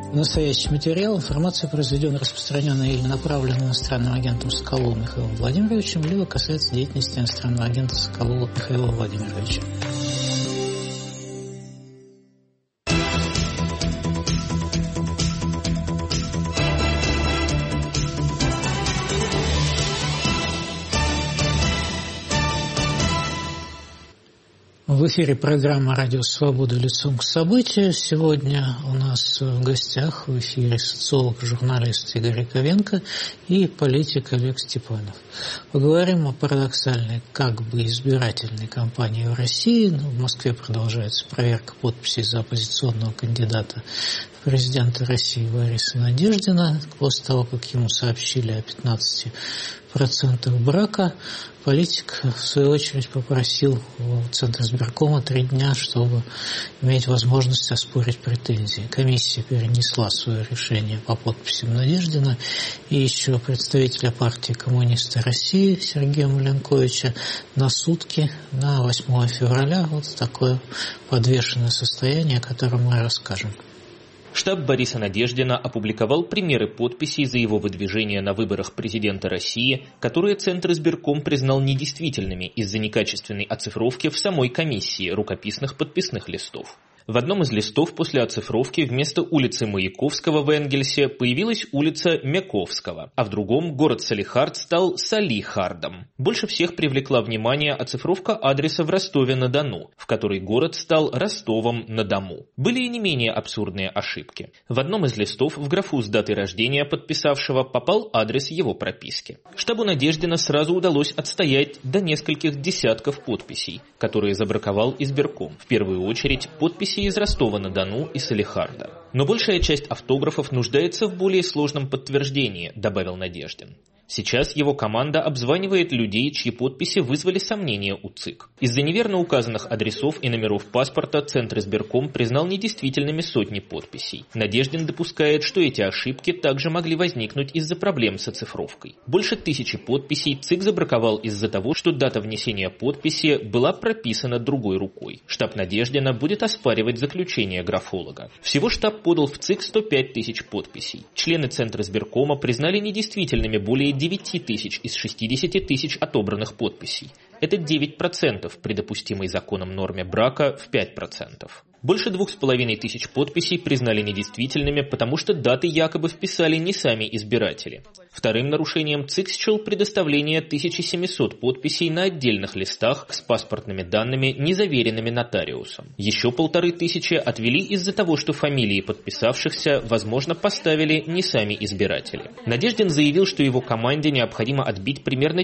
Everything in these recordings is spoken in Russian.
Настоящий материал, информация, произведенная, распространенная или направленная иностранным агентом Соколовым Михаилом Владимировичем, либо касается деятельности иностранного агента Соколова Михаила Владимировича. В эфире программа «Радио Свобода. Лицом к событию». Сегодня у нас в гостях в эфире социолог, журналист Игорь Яковенко и политик Олег Степанов. Поговорим о парадоксальной, как бы избирательной кампании в России. В Москве продолжается проверка подписей за оппозиционного кандидата в президенты России Бориса Надеждина. После того, как ему сообщили о 15% брака, политик, в свою очередь, попросил в Центр избиркома 3 дня, чтобы иметь возможность оспорить претензии. Комиссия перенесла свое решение по подписям Надеждина и еще представителя партии «Коммунисты России» Сергея Маленковича на сутки, на 8 февраля. Вот такое подвешенное состояние, о котором мы расскажем. Штаб Бориса Надеждина опубликовал примеры подписей за его выдвижение на выборах президента России, которые Центр избирком признал недействительными из-за некачественной оцифровки в самой комиссии рукописных подписных листов. В одном из листов после оцифровки вместо улицы Маяковского в Энгельсе появилась улица Мяковского, а в другом город Салихард стал Салихардом. Больше всех привлекла внимание оцифровка адреса в Ростове-на-Дону, в которой город стал Ростовом-на-Дому. Были и не менее абсурдные ошибки. В одном из листов в графу с датой рождения подписавшего попал адрес его прописки. Штабу Надеждина сразу удалось отстоять до нескольких десятков подписей, которые забраковал избирком. В первую очередь подписи из Ростова-на-Дону и Салихарда. Но большая часть автографов нуждается в более сложном подтверждении, добавил Надеждин. Сейчас его команда обзванивает людей, чьи подписи вызвали сомнения у ЦИК. Из-за неверно указанных адресов и номеров паспорта Центр избирком признал недействительными сотни подписей. Надеждин допускает, что эти ошибки также могли возникнуть из-за проблем с оцифровкой. Больше 1000 подписей ЦИК забраковал из-за того, что дата внесения подписи была прописана другой рукой. Штаб Надеждина будет оспаривать заключение графолога. Всего штаб подал в ЦИК 105 тысяч подписей. Члены Центра избиркома признали недействительными более 9 тысяч из 60 тысяч отобранных подписей. Это 9% при допустимой законом норме брака в 5%. Больше 2500 подписей признали недействительными, потому что даты якобы вписали не сами избиратели. Вторым нарушением ЦИК счел предоставление 1700 подписей на отдельных листах с паспортными данными, не заверенными нотариусом. Еще 1500 отвели из-за того, что фамилии подписавшихся, возможно, поставили не сами избиратели. Надеждин заявил, что его команде необходимо отбить примерно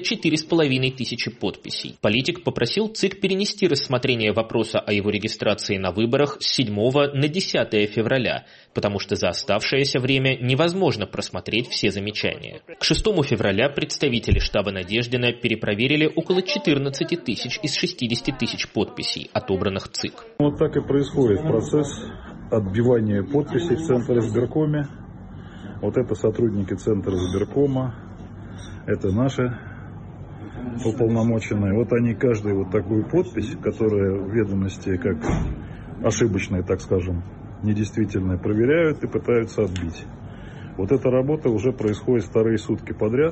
4500 подписей. Политик попросил ЦИК перенести рассмотрение вопроса о его регистрации на выборах с 7 на 10 февраля, потому что за оставшееся время невозможно просмотреть все замечания. К 6 февраля представители штаба Надеждина перепроверили около 14 тысяч из 60 тысяч подписей, отобранных ЦИК. Вот так и происходит процесс отбивания подписей в Центре избиркоме. Вот это сотрудники Центра избиркома, это наши уполномоченные. Вот они каждую вот такую подпись, которая в ведомости как ошибочная, так скажем, недействительная, проверяют и пытаются отбить. Вот эта работа уже происходит вторые сутки подряд.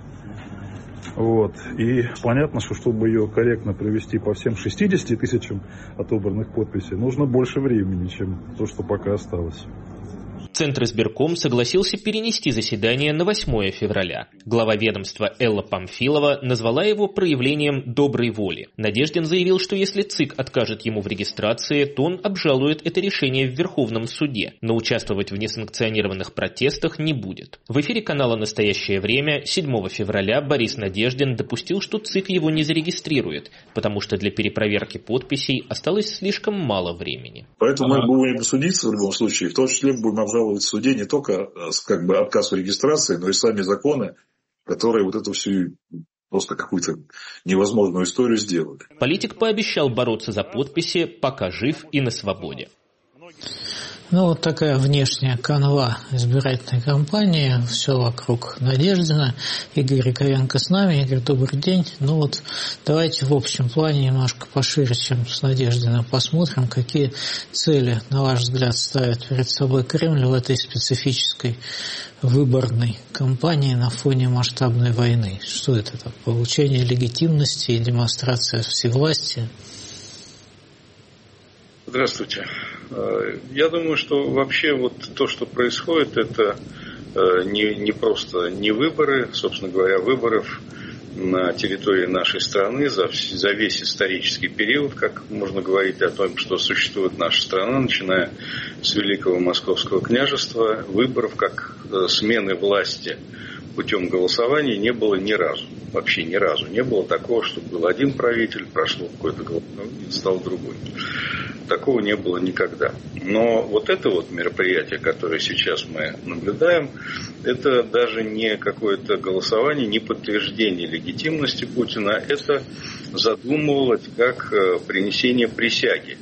Вот. И понятно, что чтобы ее корректно провести по всем 60 тысячам отобранных подписей, нужно больше времени, чем то, что пока осталось. Центр избирком согласился перенести заседание на 8 февраля. Глава ведомства Элла Памфилова назвала его проявлением доброй воли. Надеждин заявил, что если ЦИК откажет ему в регистрации, то он обжалует это решение в Верховном суде, но участвовать в несанкционированных протестах не будет. В эфире канала «Настоящее время» 7 февраля Борис Надеждин допустил, что ЦИК его не зарегистрирует, потому что для перепроверки подписей осталось слишком мало времени. Поэтому мы будем судиться в любом случае, в том числе будем обжаловать в суде не только как бы отказ в регистрации, но и сами законы, которые вот эту всю просто какую-то невозможную историю сделали. Политик пообещал бороться за подписи, пока жив и на свободе. Ну, вот такая внешняя канва избирательной кампании, все вокруг Надеждина. Игорь Грековенко с нами. Игорь, добрый день. Ну вот давайте в общем плане немножко пошире, чем с Надеждиным, посмотрим, какие цели, на ваш взгляд, ставит перед собой Кремль в этой специфической выборной кампании на фоне масштабной войны. Что это? Получение легитимности и демонстрация всевластия? Здравствуйте. Я думаю, что вообще вот то, что происходит, это не просто не выборы, собственно говоря, выборов на территории нашей страны за весь исторический период, как можно говорить о том, что существует наша страна, начиная с Великого Московского княжества, выборов как смены власти путем голосования не было ни разу. Вообще ни разу не было такого, чтобы был один правитель, прошло какое-то голосование, стал другой. Такого не было никогда. Но вот это вот мероприятие, которое сейчас мы наблюдаем, это даже не какое-то голосование, не подтверждение легитимности Путина, это задумывалось как принесение присяги,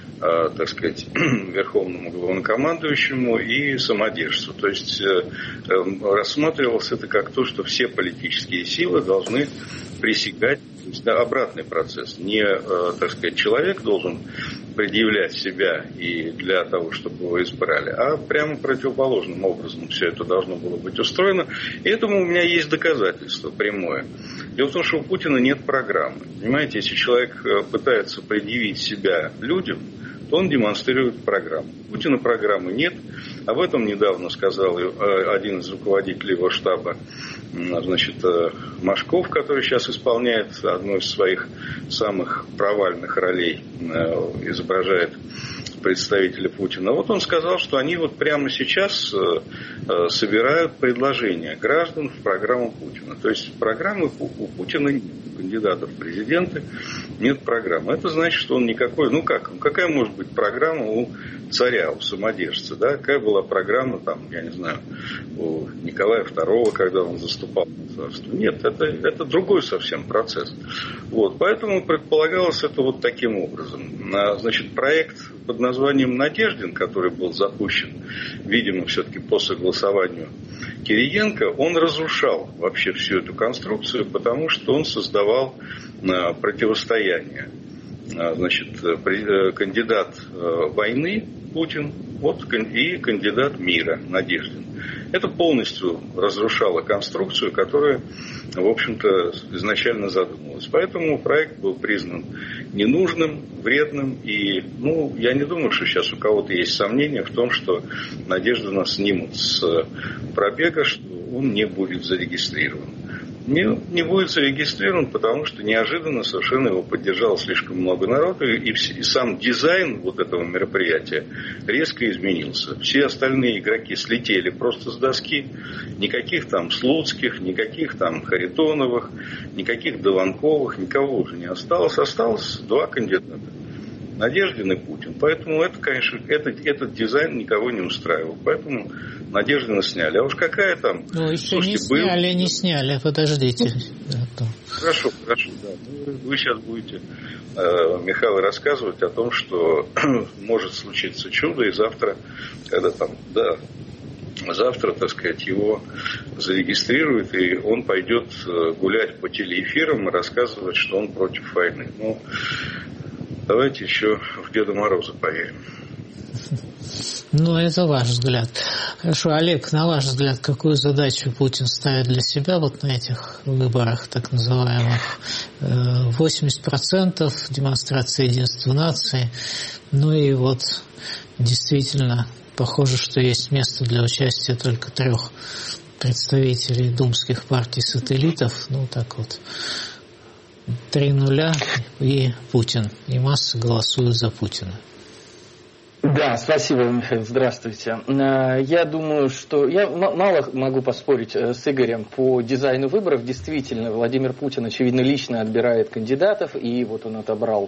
так сказать, верховному главнокомандующему и самодержцу. То есть рассматривалось это как то, что все политические силы должны присягать. То есть, да, обратный процесс. Не, так сказать, человек должен предъявлять себя и для того, чтобы его избрали, а прямо противоположным образом все это должно было быть устроено. И этому у меня есть доказательство прямое. Дело в том, что у Путина нет программы. Понимаете, если человек пытается предъявить себя людям, то он демонстрирует программу. У Путина программы нет. Об этом недавно сказал один из руководителей его штаба, значит, Машков, который сейчас исполняет одну из своих самых провальных ролей, изображает представителя Путина. Вот он сказал, что они вот прямо сейчас собирают предложения граждан в программу Путина. То есть программы у Путина нет. У кандидатов в президенты нет программы. Это значит, что он никакой... Ну как? Какая может быть программа у царя, у самодержца? Да? Какая была программа, там, я не знаю, у Николая II, когда он заступал на царство? Нет, это другой совсем процесс. Вот. Поэтому предполагалось это вот таким образом. Значит, проект под названием «Надеждин», который был запущен, видимо, все-таки по согласованию Кириенко, он разрушал вообще всю эту конструкцию, потому что он создавал противостояние. Значит, кандидат войны Путин и кандидат мира Надеждин. Это полностью разрушало конструкцию, которая, в общем-то, изначально задумывалась. Поэтому проект был признан ненужным, вредным. И, я не думаю, что сейчас у кого-то есть сомнения в том, что Надеждина снимут с пробега, что он не будет зарегистрирован. Не будет зарегистрирован, потому что неожиданно совершенно его поддержало слишком много народу, и сам дизайн вот этого мероприятия резко изменился. Все остальные игроки слетели просто с доски. Никаких там Слуцких, никаких там Харитоновых, никаких Дованковых, никого уже не осталось. Осталось два кандидата. Надеждин и Путин. Поэтому это, конечно, этот дизайн никого не устраивал. Поэтому Надеждина сняли. А уж какая там... еще не сняли, подождите. Хорошо, да. Вы сейчас будете, Михаил, рассказывать о том, что может случиться чудо, и завтра, завтра, так сказать, его зарегистрируют, и он пойдет гулять по телеэфирам и рассказывать, что он против войны. Давайте еще в Деда Мороза поверим. Это ваш взгляд. Хорошо, Олег, на ваш взгляд, какую задачу Путин ставит для себя вот на этих выборах, так называемых? 80% демонстрации единства нации. И вот действительно похоже, что есть место для участия только 3 представителей думских партий-сателлитов. 3:0 и Путин. И масса голосует за Путина. Да, спасибо, Михаил. Здравствуйте. Я думаю, что... Я мало могу поспорить с Игорем по дизайну выборов. Действительно, Владимир Путин, очевидно, лично отбирает кандидатов. И вот он отобрал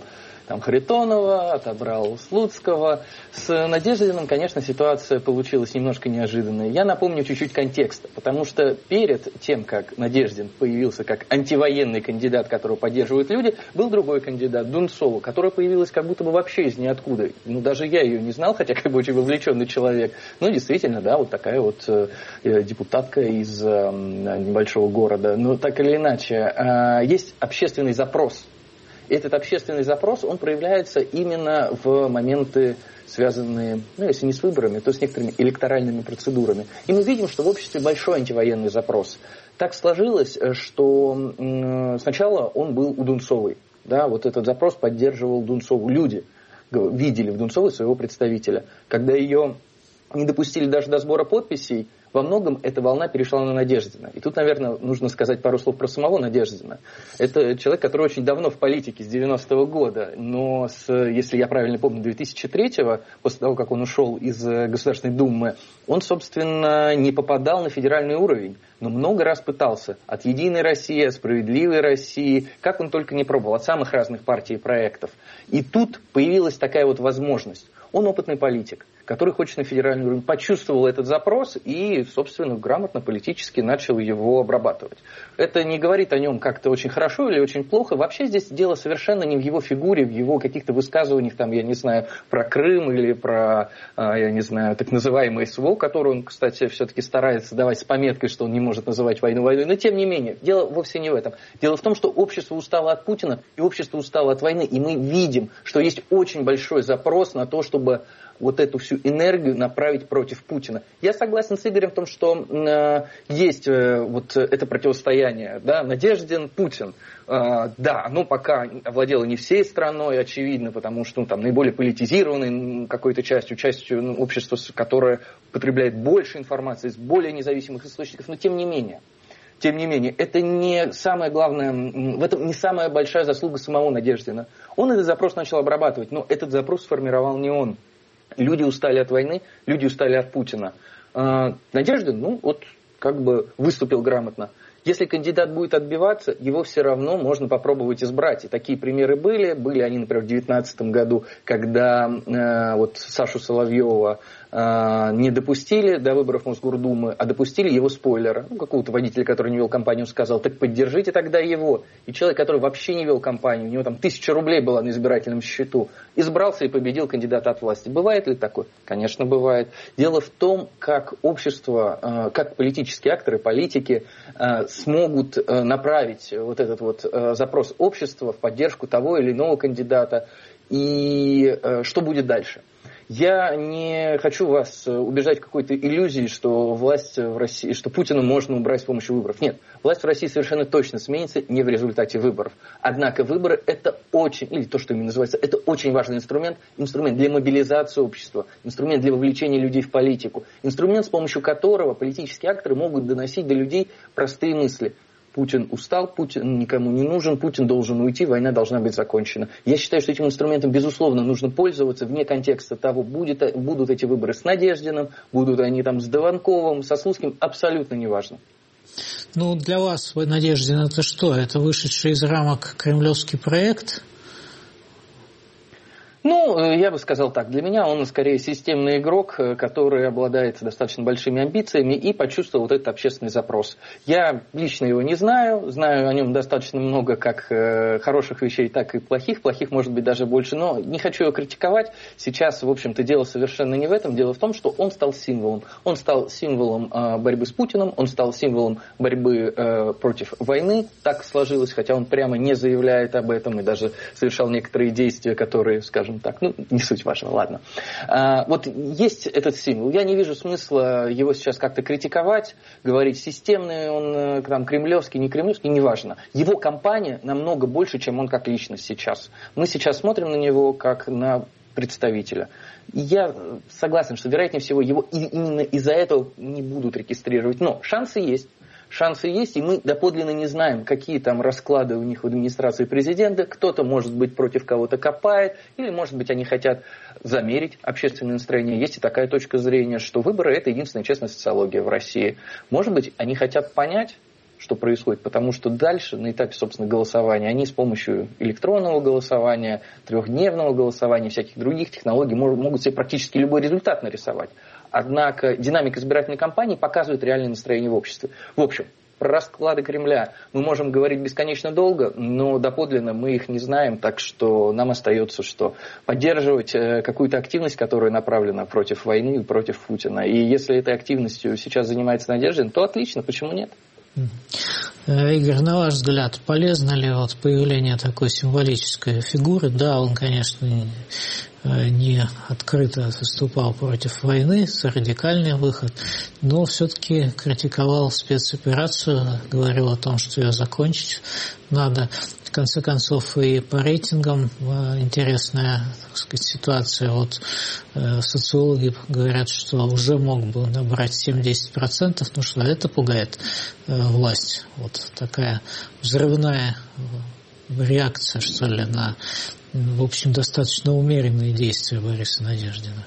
там Харитонова, отобрал Слуцкого. С Надеждиным, конечно, ситуация получилась немножко неожиданной. Я напомню чуть-чуть контекста, потому что перед тем, как Надеждин появился как антивоенный кандидат, которого поддерживают люди, был другой кандидат, Дунцова, которая появилась как будто бы вообще из ниоткуда. Ну, даже я ее не знал, хотя как бы очень вовлеченный человек. Ну, действительно, да, вот такая вот депутатка из небольшого города. Но так или иначе, есть общественный запрос. Этот общественный запрос, он проявляется именно в моменты, связанные, ну, если не с выборами, то с некоторыми электоральными процедурами. И мы видим, что в обществе большой антивоенный запрос. Так сложилось, что сначала он был у Дунцовой. Да, вот этот запрос поддерживал Дунцову. Люди видели в Дунцовой своего представителя. Когда ее не допустили даже до сбора подписей, во многом эта волна перешла на Надеждина. И тут, наверное, нужно сказать пару слов про самого Надеждина. Это человек, который очень давно в политике, с 90-го года, но, если я правильно помню, 2003-го, после того, как он ушел из Государственной Думы, он, собственно, не попадал на федеральный уровень, но много раз пытался. От «Единой России», от «Справедливой России», как он только не пробовал, от самых разных партий и проектов. И тут появилась такая вот возможность. Он опытный политик, который хочет на федеральный уровень, почувствовал этот запрос и, собственно, грамотно политически начал его обрабатывать. Это не говорит о нем как-то очень хорошо или очень плохо. Вообще здесь дело совершенно не в его фигуре, в его каких-то высказываниях, там, я не знаю, про Крым или про, я не знаю, так называемый СВО, который он, кстати, все-таки старается давать с пометкой, что он не может называть войну войной. Но тем не менее, дело вовсе не в этом. Дело в том, что общество устало от Путина и общество устало от войны. И мы видим, что есть очень большой запрос на то, чтобы вот эту всю энергию направить против Путина. Я согласен с Игорем в том, что есть вот это противостояние, да, Надеждин, Путин. Да, оно пока овладело не всей страной, очевидно, потому что там наиболее политизированной какой-то частью общества, которое потребляет больше информации из более независимых источников, но тем не менее, это не самое главное, в этом не самая большая заслуга самого Надеждина. Он этот запрос начал обрабатывать, но этот запрос сформировал не он. Люди устали от войны, люди устали от Путина. Надеждин, ну вот, как бы выступил грамотно. Если кандидат будет отбиваться, его все равно можно попробовать избрать. И такие примеры были. Были они, например, в 2019 году, когда вот Сашу Соловьева не допустили до выборов Мосгордумы, а допустили его спойлера. Ну, какого-то водителя, который не вел кампанию, сказал, так поддержите тогда его. И человек, который вообще не вел кампанию, у него там 1000 рублей было на избирательном счету, избрался и победил кандидата от власти. Бывает ли такое? Конечно, бывает. Дело в том, как общество, как политические акторы, политики смогут направить вот этот вот запрос общества в поддержку того или иного кандидата. И что будет дальше? Я не хочу вас убеждать в какой-то иллюзии, что власть в России, что Путина можно убрать с помощью выборов. Нет, власть в России совершенно точно сменится не в результате выборов. Однако выборы это очень, или то, что ими называется, это очень важный инструмент для мобилизации общества, инструмент для вовлечения людей в политику, инструмент, с помощью которого политические акторы могут доносить до людей простые мысли. Путин устал, Путин никому не нужен, Путин должен уйти, война должна быть закончена. Я считаю, что этим инструментом, безусловно, нужно пользоваться вне контекста того, будут эти выборы с Надеждиным, будут они там с Дованковым, со Слуцким, абсолютно неважно. Ну, для вас, Надеждин, это что? Это вышедший из рамок кремлевский проект? Ну, я бы сказал так, для меня он скорее системный игрок, который обладает достаточно большими амбициями и почувствовал вот этот общественный запрос. Я лично его не знаю о нем достаточно много как хороших вещей, так и плохих. Плохих может быть даже больше, но не хочу его критиковать. Сейчас, в общем-то, дело совершенно не в этом. Дело в том, что он стал символом. Он стал символом борьбы с Путиным, он стал символом борьбы против войны. Так сложилось, хотя он прямо не заявляет об этом и даже совершал некоторые действия, которые, скажем так, ну, не суть важно, ладно. Вот есть этот символ. Я не вижу смысла его сейчас как-то критиковать, говорить, системный он, там, кремлевский, не кремлевский, неважно. Его кампания намного больше, чем он как личность сейчас. Мы сейчас смотрим на него как на представителя. Я согласен, что, вероятнее всего, его именно из-за этого не будут регистрировать. Но шансы есть. Шансы есть, и мы доподлинно не знаем, какие там расклады у них в администрации президента. Кто-то, может быть, против кого-то копает, или, может быть, они хотят замерить общественное настроение. Есть и такая точка зрения, что выборы – это единственная честная социология в России. Может быть, они хотят понять, что происходит, потому что дальше, на этапе, собственно, голосования, они с помощью электронного голосования, 3-дневного голосования, всяких других технологий могут себе практически любой результат нарисовать. Однако динамика избирательной кампании показывает реальное настроение в обществе. В общем, про расклады Кремля мы можем говорить бесконечно долго, но доподлинно мы их не знаем, так что нам остается что? Поддерживать какую-то активность, которая направлена против войны и против Путина. И если этой активностью сейчас занимается Надеждин, то отлично, почему нет? Игорь, на ваш взгляд, полезно ли вот появление такой символической фигуры? Да, он, конечно, не открыто выступал против войны, за радикальный выход, но все-таки критиковал спецоперацию, говорил о том, что ее закончить надо. В конце концов, и по рейтингам интересная, так сказать, ситуация. Вот социологи говорят, что уже мог бы набрать 7-10%, ну что, это пугает власть. Вот такая взрывная реакция, что ли, на, в общем, достаточно умеренные действия Бориса Надеждина.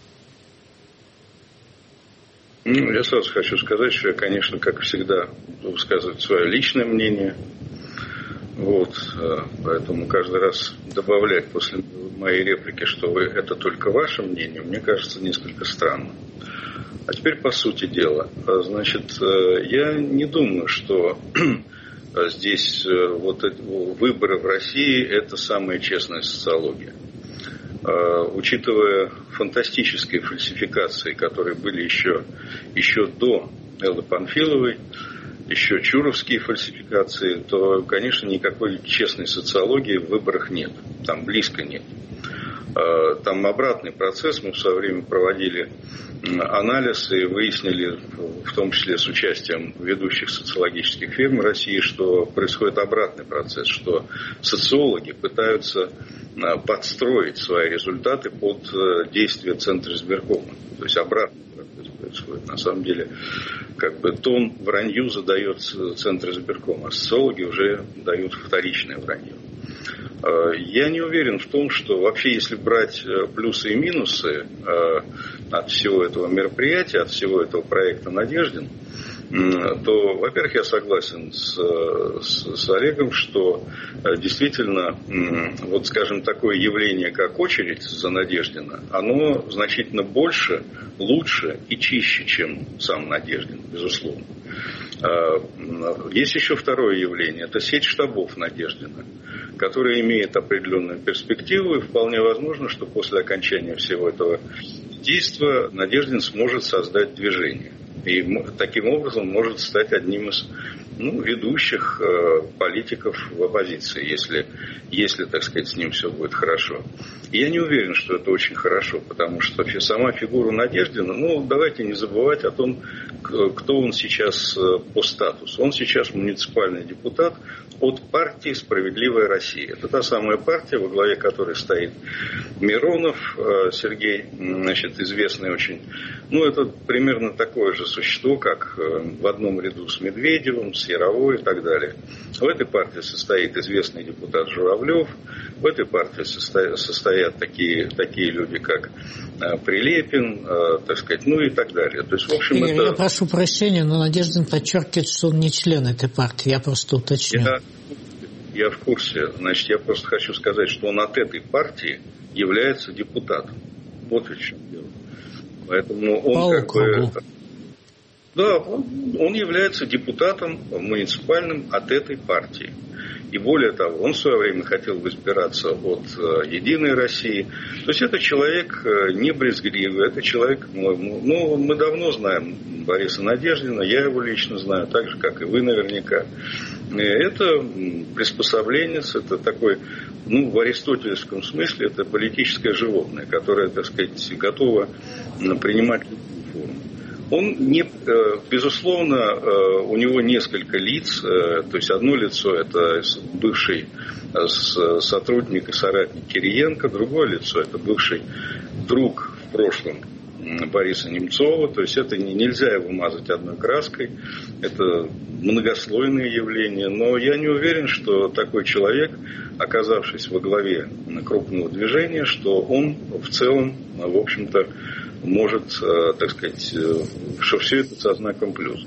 Я сразу хочу сказать, что я, конечно, как всегда, высказываю свое личное мнение. Вот, поэтому каждый раз добавлять после моей реплики, что это только ваше мнение, мне кажется несколько странно. А теперь по сути дела. Значит, я не думаю, что здесь вот выборы в России – это самая честная социология. Учитывая фантастические фальсификации, которые были еще до Эллы Панфиловой, еще чуровские фальсификации, то, конечно, никакой честной социологии в выборах нет. Там близко нет. Там обратный процесс. Мы в свое время проводили анализ и выяснили, в том числе с участием ведущих социологических фирм России, что происходит обратный процесс, что социологи пытаются подстроить свои результаты под действия Центра избиркома. То есть обратный процесс происходит. На самом деле, как бы тон вранью задает Центр избиркома, а социологи уже дают вторичное вранье. Я не уверен в том, что вообще, если брать плюсы и минусы от всего этого мероприятия, от всего этого проекта «Надеждин», то, во-первых, я согласен с Олегом, что действительно, вот, скажем, такое явление, как очередь за Надеждина, оно значительно больше, лучше и чище, чем сам Надеждин, безусловно. Есть еще второе явление, это сеть штабов Надеждина, которая имеет определенную перспективу, и вполне возможно, что после окончания всего этого действия Надеждин сможет создать движение. И таким образом может стать одним из ведущих политиков в оппозиции, если, так сказать, с ним все будет хорошо. И я не уверен, что это очень хорошо, потому что сама фигура Надеждина, давайте не забывать о том, кто он сейчас по статусу. Он сейчас муниципальный депутат от партии «Справедливая Россия». Это та самая партия, во главе которой стоит Миронов Сергей, значит, известный очень. Это примерно такое же существо, как в одном ряду с Медведевым, с Яровой и так далее. В этой партии состоит известный депутат Журавлев, в этой партии состоят такие люди, как Прилепин, так сказать, и так далее. То есть, в общем, Игорь, я прошу прощения, но Надеждин подчеркивает, что он не член этой партии. Я просто уточню. Я в курсе. Значит, я просто хочу сказать, что он от этой партии является депутатом. Вот в чем дело. Поэтому он он является депутатом муниципальным от этой партии. И более того, он в свое время хотел избираться от «Единой России». То есть это человек не брезгливый, это человек, мы давно знаем Бориса Надеждина, я его лично знаю, так же, как и вы наверняка. Это приспособленец, это такой, в аристотелевском смысле, это политическое животное, которое, так сказать, готово принимать любую форму. Он безусловно, у него несколько лиц, то есть одно лицо это бывший сотрудник и соратник Кириенко, другое лицо это бывший друг в прошлом Бориса Немцова, то есть это нельзя его мазать одной краской, это многослойное явление, но я не уверен, что такой человек, оказавшись во главе крупного движения, что он в целом, в общем-то, может, так сказать, что все это со знаком плюс.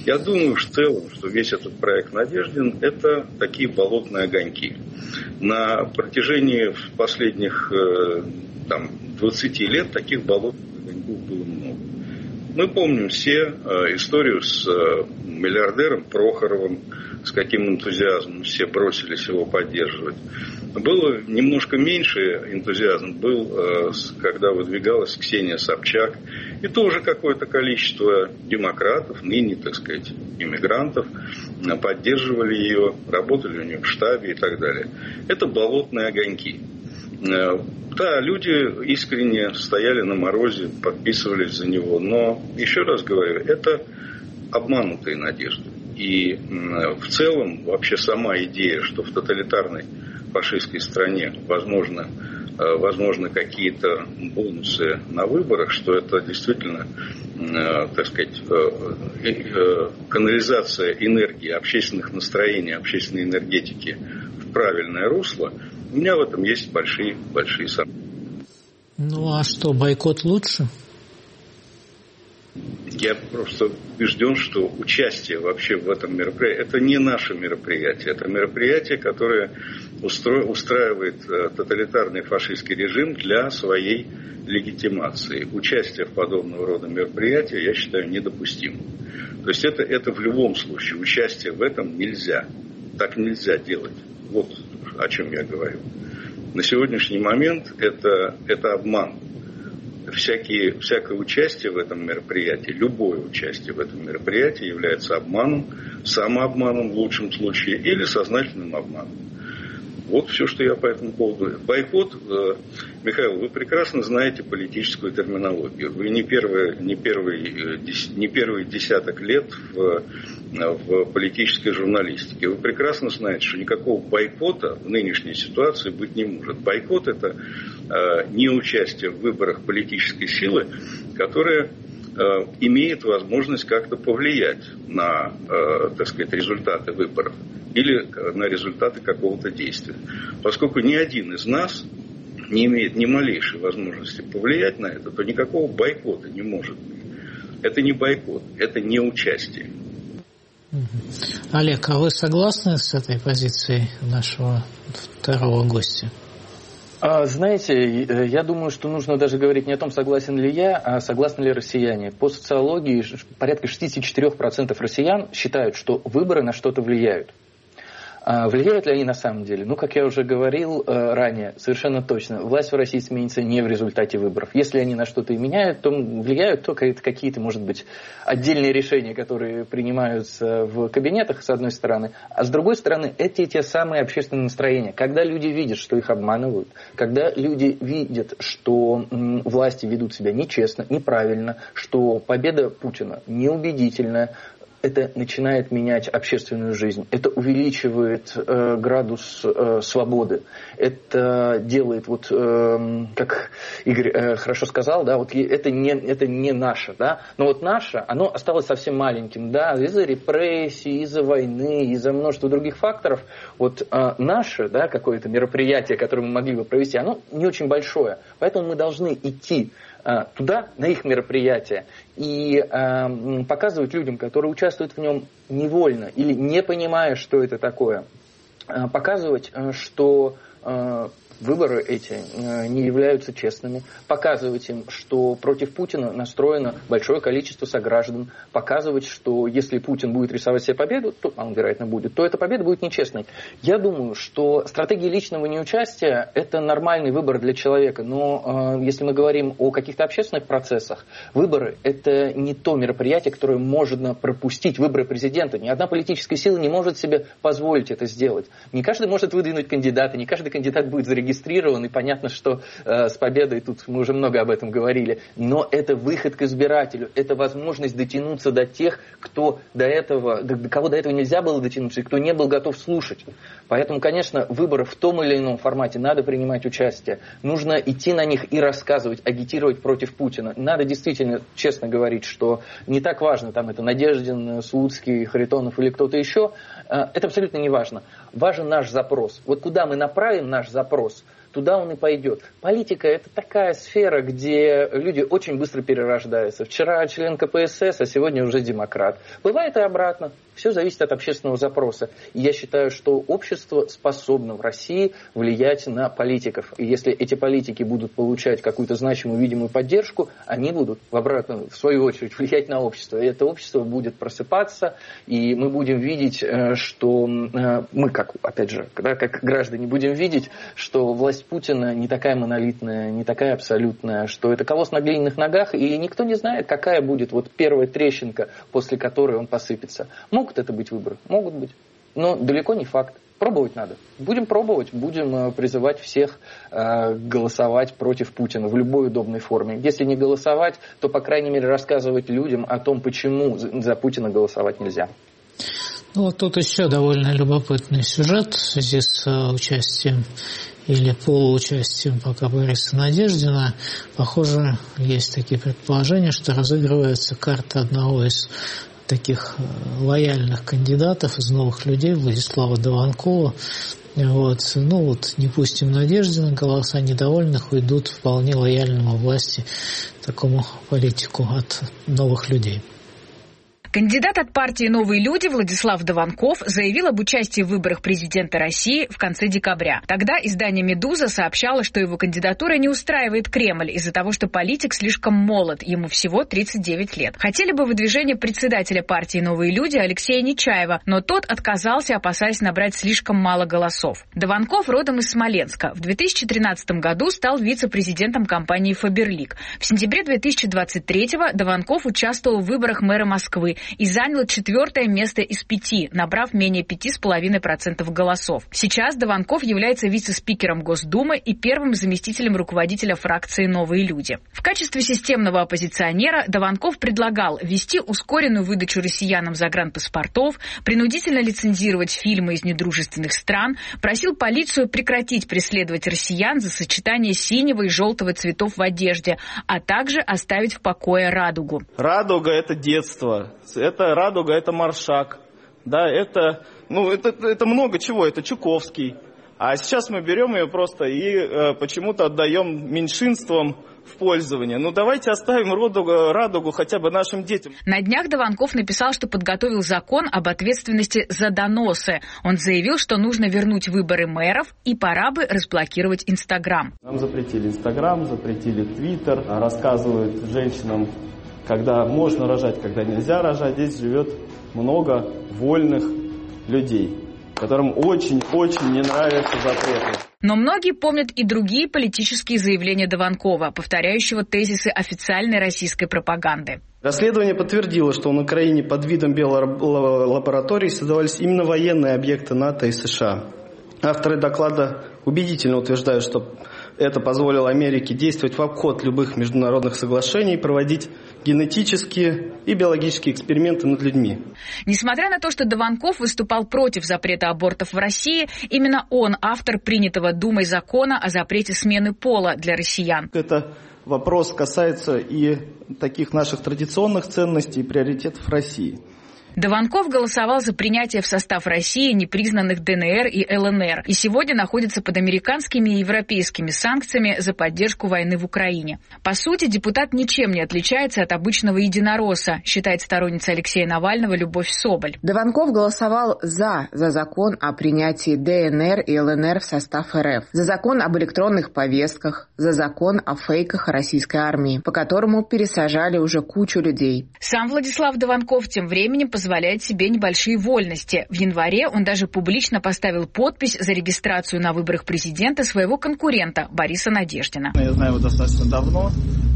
Я думаю в целом, что весь этот проект «Надеждин» – это такие болотные огоньки. На протяжении последних 20 лет таких болотных огоньков было много. Мы помним все историю с миллиардером Прохоровым, с каким энтузиазмом все бросились его поддерживать. Было немножко меньше энтузиазм, когда выдвигалась Ксения Собчак. И тоже какое-то количество демократов, ныне, так сказать, иммигрантов, поддерживали ее, работали у нее в штабе и так далее. Это болотные огоньки. Да, люди искренне стояли на морозе, подписывались за него. Но, еще раз говорю, это обманутые надежды. И в целом вообще сама идея, что в тоталитарной фашистской стране возможно какие-то бонусы на выборах, что это действительно, так сказать, канализация энергии, общественных настроений, общественной энергетики в правильное русло, у меня в этом есть большие сомнения. Ну а что, бойкот лучше? Я просто убежден, что участие вообще в этом мероприятии, это не наше мероприятие, это мероприятие, которое устраивает тоталитарный фашистский режим для своей легитимации. Участие в подобного рода мероприятии, я считаю, недопустимым. То есть это в любом случае, участие в этом нельзя. Так нельзя делать. Вот о чем я говорю. На сегодняшний момент это обман. Всякое участие в этом мероприятии, любое участие в этом мероприятии является обманом, самообманом в лучшем случае или сознательным обманом. Вот все, что я по этому поводу говорю. Бойкот, Михаил, вы прекрасно знаете политическую терминологию. Вы не первый десяток лет в политической журналистике. Вы прекрасно знаете, что никакого бойкота в нынешней ситуации быть не может. Бойкот – это не участие в выборах политической силы, которая имеет возможность как-то повлиять на, так сказать, результаты выборов или на результаты какого-то действия. Поскольку ни один из нас не имеет ни малейшей возможности повлиять на это, то никакого бойкота не может быть. Это не бойкот, это не участие. Олег, а вы согласны с этой позицией нашего второго гостя? Знаете, я думаю, что нужно даже говорить не о том, согласен ли я, а согласны ли россияне. По социологии порядка 64% россиян считают, что выборы на что-то влияют. Влияют ли они на самом деле? Ну, как я уже говорил ранее, совершенно точно. Власть в России сменится не в результате выборов. Если они на что-то и меняют, то влияют только какие-то, может быть, отдельные решения, которые принимаются в кабинетах, с одной стороны. А с другой стороны, это те самые общественные настроения. Когда люди видят, что их обманывают, когда люди видят, что власти ведут себя нечестно, неправильно, что победа Путина неубедительная, это начинает менять общественную жизнь, это увеличивает градус свободы, это делает, вот как Игорь хорошо сказал, да, вот это не наше, да, но вот наше, оно осталось совсем маленьким, да, из-за репрессий, из-за войны, из-за множества других факторов, вот наше, да, какое-то мероприятие, которое мы могли бы провести, оно не очень большое, поэтому мы должны идти туда, на их мероприятия, и показывать людям, которые участвуют в нем невольно или не понимая, что это такое, показывать, что выборы эти не являются честными, показывать им, что против Путина настроено большое количество сограждан, показывать, что если Путин будет рисовать себе победу, то он, вероятно, будет, то эта победа будет нечестной. Я думаю, что стратегия личного неучастия – это нормальный выбор для человека, но если мы говорим о каких-то общественных процессах, выборы – это не то мероприятие, которое можно пропустить, выборы президента. Ни одна политическая сила не может себе позволить это сделать. Не каждый может выдвинуть кандидата, не каждый кандидат будет зарегистрирован, и понятно, что с победой, тут мы уже много об этом говорили, но это выход к избирателю, это возможность дотянуться до тех, кто до кого до этого нельзя было дотянуться, и кто не был готов слушать. Поэтому, конечно, выборы в том или ином формате надо принимать участие. Нужно идти на них и рассказывать, агитировать против Путина. Надо действительно честно говорить, что не так важно, там это Надеждин, Слуцкий, Харитонов или кто-то еще. Это абсолютно не важно. Важен наш запрос. Вот куда мы направим наш запрос, туда он и пойдет. Политика – это такая сфера, где люди очень быстро перерождаются. Вчера член КПСС, а сегодня уже демократ. Бывает и обратно. Все зависит от общественного запроса. И я считаю, что общество способно в России влиять на политиков. И если эти политики будут получать какую-то значимую, видимую поддержку, они будут в свою очередь влиять на общество. И это общество будет просыпаться, и мы будем видеть, что мы, опять же, как граждане, будем видеть, что власть Путина не такая монолитная, не такая абсолютная, что это колосс на глиняных ногах, и никто не знает, какая будет первая трещинка, после которой он посыпется. Могут это быть выборы? Могут быть. Но далеко не факт. Пробовать надо. Будем пробовать, будем призывать всех голосовать против Путина в любой удобной форме. Если не голосовать, то, по крайней мере, рассказывать людям о том, почему за Путина голосовать нельзя. Тут еще довольно любопытный сюжет в связи с участием или полуучастием пока Бориса Надеждина. Похоже, есть такие предположения, что разыгрывается карта одного из таких лояльных кандидатов из новых людей, Владислава Дованкова. Не пустим Надеждина, голоса недовольных уйдут вполне лояльному власти, такому политику от новых людей. Кандидат от партии «Новые люди» Владислав Дованков заявил об участии в выборах президента России в конце декабря. Тогда издание «Медуза» сообщало, что его кандидатура не устраивает Кремль из-за того, что политик слишком молод, ему всего 39 лет. Хотели бы выдвижение председателя партии «Новые люди» Алексея Нечаева, но тот отказался, опасаясь набрать слишком мало голосов. Дованков родом из Смоленска. В 2013 году стал вице-президентом компании «Фаберлик». В сентябре 2023-го Дованков участвовал в выборах мэра Москвы и занял 4-е место из 5, набрав менее 5,5% голосов. Сейчас Дованков является вице-спикером Госдумы и первым заместителем руководителя фракции «Новые люди». В качестве системного оппозиционера Дованков предлагал ввести ускоренную выдачу россиянам загранпаспортов, принудительно лицензировать фильмы из недружественных стран, просил полицию прекратить преследовать россиян за сочетание синего и желтого цветов в одежде, а также оставить в покое радугу. Радуга – это детство. Это радуга, это Маршак, да, это много чего, это Чуковский. А сейчас мы берем ее просто и почему-то отдаем меньшинствам в пользование. Давайте оставим радугу хотя бы нашим детям. На днях Дованков написал, что подготовил закон об ответственности за доносы. Он заявил, что нужно вернуть выборы мэров и пора бы разблокировать Инстаграм. Нам запретили Инстаграм, запретили Твиттер, рассказывают женщинам, когда можно рожать, когда нельзя рожать. Здесь живет много вольных людей, которым очень-очень не нравятся запреты. Но многие помнят и другие политические заявления Дованкова, повторяющего тезисы официальной российской пропаганды. Расследование подтвердило, что на Украине под видом биолабораторий создавались именно военные объекты НАТО и США. Авторы доклада убедительно утверждают, что это позволило Америке действовать в обход любых международных соглашений и проводить генетические и биологические эксперименты над людьми. Несмотря на то, что Дованков выступал против запрета абортов в России, именно он автор принятого Думой закона о запрете смены пола для россиян. Это вопрос касается и таких наших традиционных ценностей и приоритетов России. Дованков голосовал за принятие в состав России непризнанных ДНР и ЛНР и сегодня находится под американскими и европейскими санкциями за поддержку войны в Украине. По сути, депутат ничем не отличается от обычного единоросса, считает сторонница Алексея Навального Любовь Соболь. Дованков голосовал за закон о принятии ДНР и ЛНР в состав РФ, за закон об электронных повестках, за закон о фейках российской армии, по которому пересажали уже кучу людей. Сам Владислав Дованков тем временем позволяет себе небольшие вольности. В январе он даже публично поставил подпись за регистрацию на выборах президента своего конкурента Бориса Надеждина. Я знаю его достаточно давно.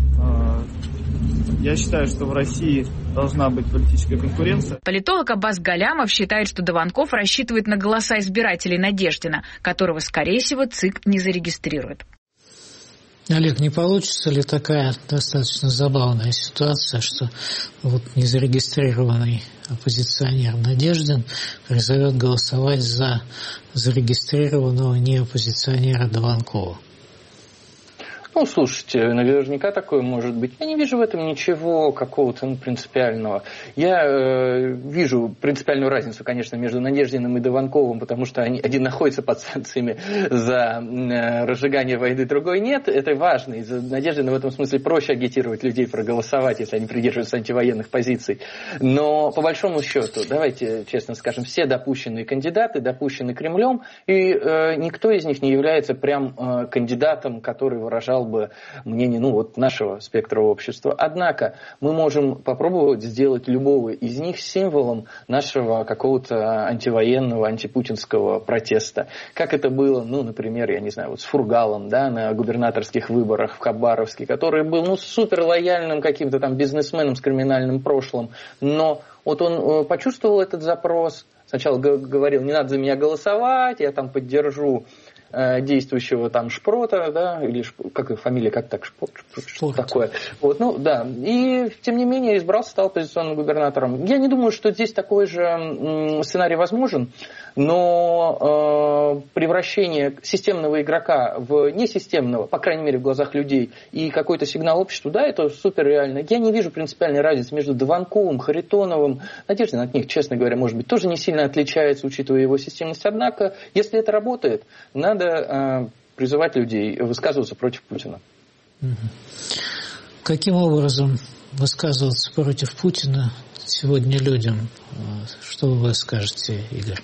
Я считаю, что в России должна быть политическая конкуренция. Политолог Аббас Галямов считает, что Дованков рассчитывает на голоса избирателей Надеждина, которого, скорее всего, ЦИК не зарегистрирует. Олег, не получится ли такая достаточно забавная ситуация, что незарегистрированный оппозиционер Надеждин призовет голосовать за зарегистрированного неоппозиционера Дованкова? Ну, слушайте, наверняка такое может быть. Я не вижу в этом ничего какого-то принципиального. Я вижу принципиальную разницу, конечно, между Надеждиным и Дованковым, потому что один находится под санкциями за разжигание войны, другой нет. Это важно. Из-за Надеждина в этом смысле проще агитировать людей проголосовать, если они придерживаются антивоенных позиций. Но по большому счету, давайте честно скажем, все допущенные кандидаты допущены Кремлем, и никто из них не является прям кандидатом, который выражал бы мнение нашего спектра общества. Однако мы можем попробовать сделать любого из них символом нашего какого-то антивоенного, антипутинского протеста. Как это было, например, я не знаю, с Фургалом, да, на губернаторских выборах в Хабаровске, который был супер лояльным каким-то там бизнесменом с криминальным прошлым, но вот он почувствовал этот запрос, сначала говорил, не надо за меня голосовать, я там поддержу действующего там Шпрота, да, или как их фамилия, как так, что такое. Вот, и тем не менее избрался, стал оппозиционным губернатором. Я не думаю, что здесь такой же сценарий возможен, но превращение системного игрока в несистемного, по крайней мере в глазах людей, и какой-то сигнал обществу, да, это супер реально. Я не вижу принципиальной разницы между Дованковым, Харитоновым. Надеждин от них, честно говоря, может быть, тоже не сильно отличается, учитывая его системность. Однако, если это работает, надо призывать людей высказываться против Путина. Каким образом высказываться против Путина сегодня людям? Что вы скажете, Игорь?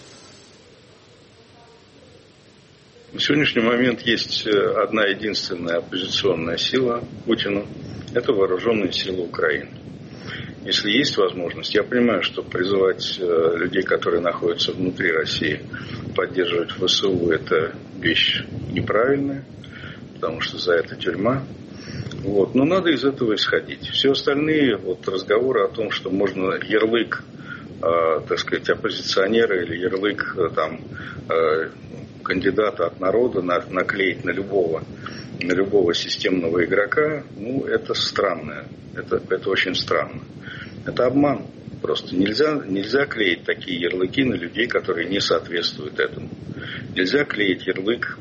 На сегодняшний момент есть одна единственная оппозиционная сила Путину. Это вооруженные силы Украины. Если есть возможность, я понимаю, что призывать людей, которые находятся внутри России, поддерживать ВСУ, это вещь неправильная, потому что за это тюрьма. Вот. Но надо из этого исходить. Все остальные разговоры о том, что можно ярлык, оппозиционера или ярлык кандидата от народа наклеить на любого системного игрока, это странно. Это очень странно. Это обман. Просто нельзя клеить такие ярлыки на людей, которые не соответствуют этому. Нельзя клеить ярлык,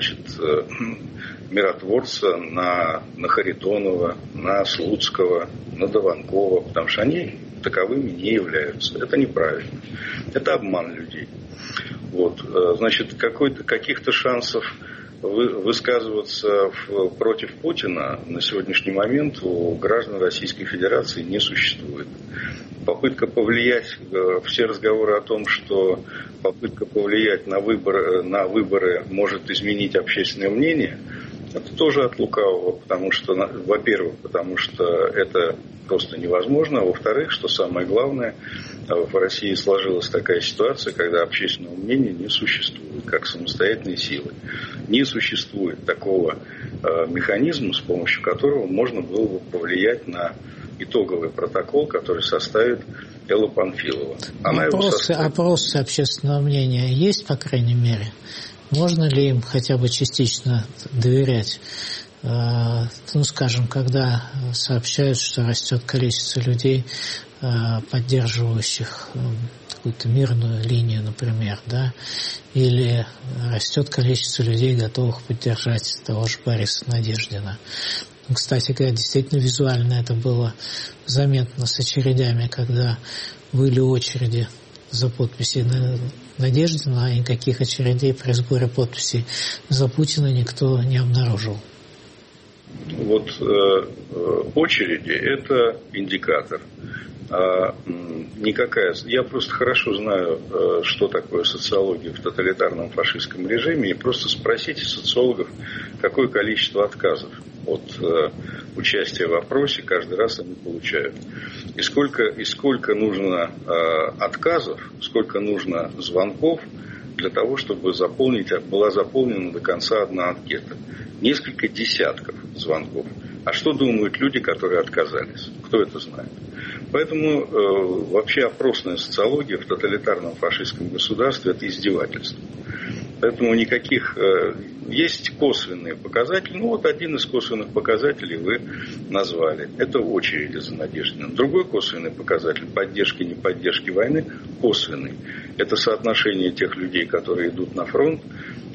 миротворца на Харитонова, на Слуцкого, на Дованкова, потому что они таковыми не являются. Это неправильно. Это обман людей. Каких-то шансов высказываться против Путина на сегодняшний момент у граждан Российской Федерации не существует. Попытка повлиять, все разговоры о том, что попытка повлиять на выборы может изменить общественное мнение, это тоже от лукавого, потому что это просто невозможно, а во-вторых, что самое главное, в России сложилась такая ситуация, когда общественного мнения не существует, как самостоятельной силы. Не существует такого механизма, с помощью которого можно было бы повлиять на итоговый протокол, который составит Элла Панфилова. Опросы общественного мнения есть, по крайней мере? Можно ли им хотя бы частично доверять? Скажем, когда сообщают, что растет количество людей, поддерживающих какую-то мирную линию, например, да, или растет количество людей, готовых поддержать того же Бориса Надеждина. Кстати говоря, действительно визуально это было заметно с очередями, когда были очереди за подписи Надеждина, а никаких очередей при сборе подписей за Путина никто не обнаружил. Очереди – это индикатор. Я просто хорошо знаю, что такое социология в тоталитарном фашистском режиме, и просто спросите социологов, какое количество отказов от участия в опросе каждый раз они получают. И сколько нужно отказов, сколько нужно звонков для того, чтобы была заполнена до конца одна анкета. Несколько десятков звонков. А что думают люди, которые отказались? Кто это знает? Поэтому вообще опросная социология в тоталитарном фашистском государстве – это издевательство. Поэтому есть косвенные показатели. Один из косвенных показателей вы назвали. Это очереди за Надеждиным. Другой косвенный показатель поддержки, неподдержки войны косвенный. Это соотношение тех людей, которые идут на фронт,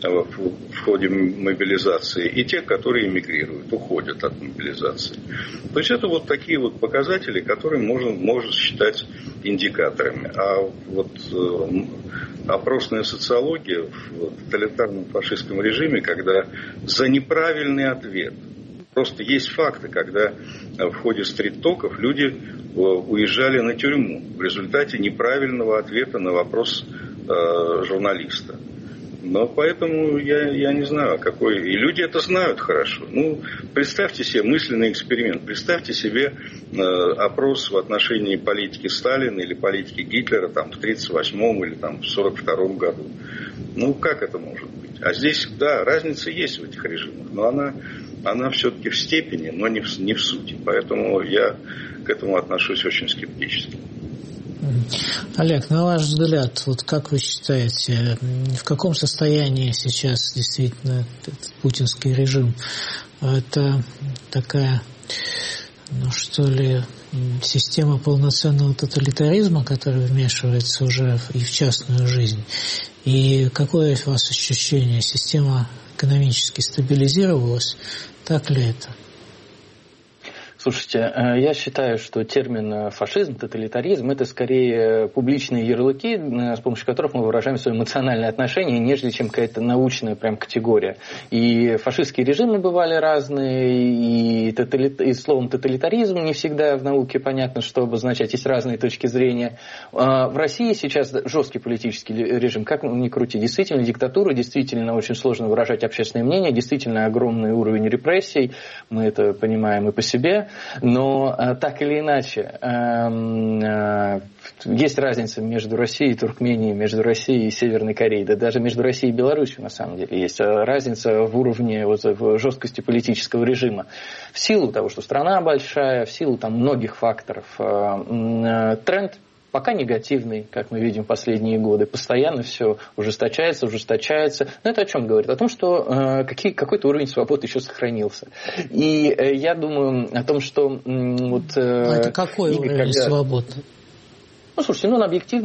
в ходе мобилизации, и те, которые эмигрируют, уходят от мобилизации. То есть это вот такие вот показатели, которые можно считать индикаторами. А вот опросная социология в тоталитарном фашистском режиме, когда за неправильный ответ, просто есть факты, когда в ходе стрит-токов люди уезжали на тюрьму в результате неправильного ответа на вопрос журналиста. Но поэтому я не знаю, какой... И люди это знают хорошо. Ну, представьте себе мысленный эксперимент. Представьте себе опрос в отношении политики Сталина или политики Гитлера там, в 1938 или там, в 1942 году. Ну, как это может быть? А здесь, да, разница есть в этих режимах. Но она все-таки в степени, но не в сути. Поэтому я к этому отношусь очень скептически. Олег, на ваш взгляд, вот как вы считаете, в каком состоянии сейчас действительно этот путинский режим? Это такая, что ли, система полноценного тоталитаризма, которая вмешивается уже и в частную жизнь? И какое у вас ощущение? Система экономически стабилизировалась? Так ли это? Слушайте, я считаю, что термин фашизм, тоталитаризм – это скорее публичные ярлыки, с помощью которых мы выражаем свое эмоциональное отношение, нежели чем какая-то научная прям категория. И фашистские режимы бывали разные, и словом тоталитаризм не всегда в науке понятно, что обозначать, есть разные точки зрения. В России сейчас жесткий политический режим, как ни крути, действительно диктатура, действительно очень сложно выражать общественное мнение, действительно огромный уровень репрессий, мы это понимаем и по себе. Но так или иначе, есть разница между Россией и Туркменией, между Россией и Северной Кореей, да даже между Россией и Беларусью на самом деле есть разница в уровне, в жесткости политического режима. В силу того, что страна большая, в силу там многих факторов, тренд пока негативный, как мы видим в последние годы. Постоянно все ужесточается. Но это о чем говорит? О том, что какой-то уровень свободы еще сохранился. И я думаю о том, что... это какой уровень свободы? Ну, слушайте, он объективно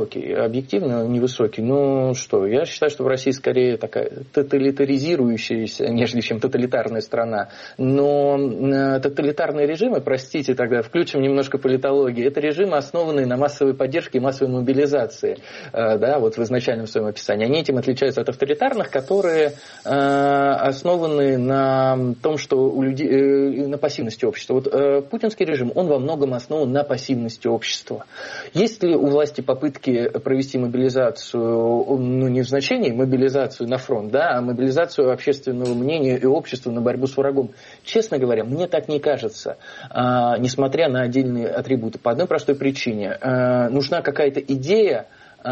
невысокий. Ну, что, я считаю, что в России скорее такая тоталитаризирующаяся, нежели чем тоталитарная страна. Но тоталитарные режимы, простите, тогда включим немножко политологии, это режимы, основанные на массовой поддержке и массовой мобилизации. Да, вот в изначальном своем описании. Они этим отличаются от авторитарных, которые основаны на том, что у людей, на пассивности общества. Вот путинский режим, он во многом основан на пассивности общества. Есть ли у власти попытки провести мобилизацию, ну не в значении мобилизацию на фронт, да, а мобилизацию общественного мнения и общества на борьбу с врагом? Честно говоря, мне так не кажется, несмотря на отдельные атрибуты. По одной простой причине. Нужна какая-то идея,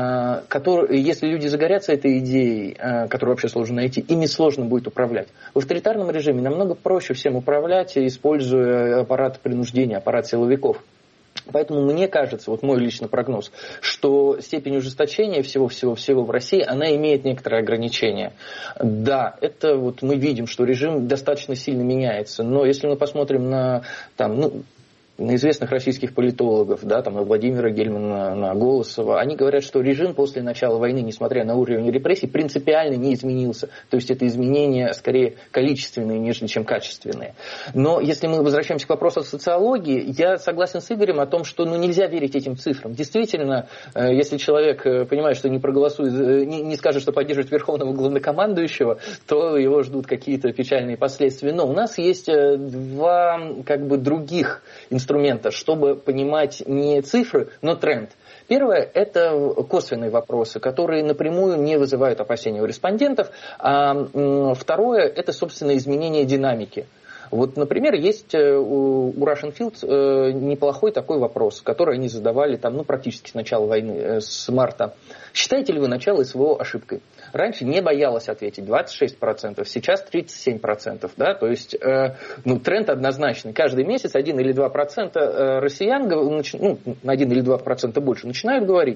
если люди загорятся этой идеей, которую вообще сложно найти, ими сложно будет управлять. В авторитарном режиме намного проще всем управлять, используя аппарат принуждения, аппарат силовиков. Поэтому мне кажется, вот мой личный прогноз, что степень ужесточения всего в России, она имеет некоторые ограничения. Да, это вот мы видим, что режим достаточно сильно меняется, но если мы посмотрим на известных российских политологов, да, там, на Владимира Гельмана, на Голосова, они говорят, что режим после начала войны, несмотря на уровень репрессий, принципиально не изменился. То есть это изменения скорее количественные, нежели чем качественные. Но если мы возвращаемся к вопросу социологии, я согласен с Игорем о том, что нельзя верить этим цифрам. Действительно, если человек понимает, что не проголосует, не скажет, что поддерживает верховного главнокомандующего, то его ждут какие-то печальные последствия. Но у нас есть два других инструмента, чтобы понимать не цифры, но тренд. Первое – это косвенные вопросы, которые напрямую не вызывают опасения у респондентов. А второе – это, собственно, изменение динамики. Вот, например, есть у Russian Field неплохой такой вопрос, который они задавали практически с начала войны, с марта. Считаете ли вы начало СВО ошибкой? Раньше не боялась ответить 26%, сейчас 37%. Да? То есть тренд однозначный. Каждый месяц 1 или 2% россиян, 1 или 2% больше, начинают говорить: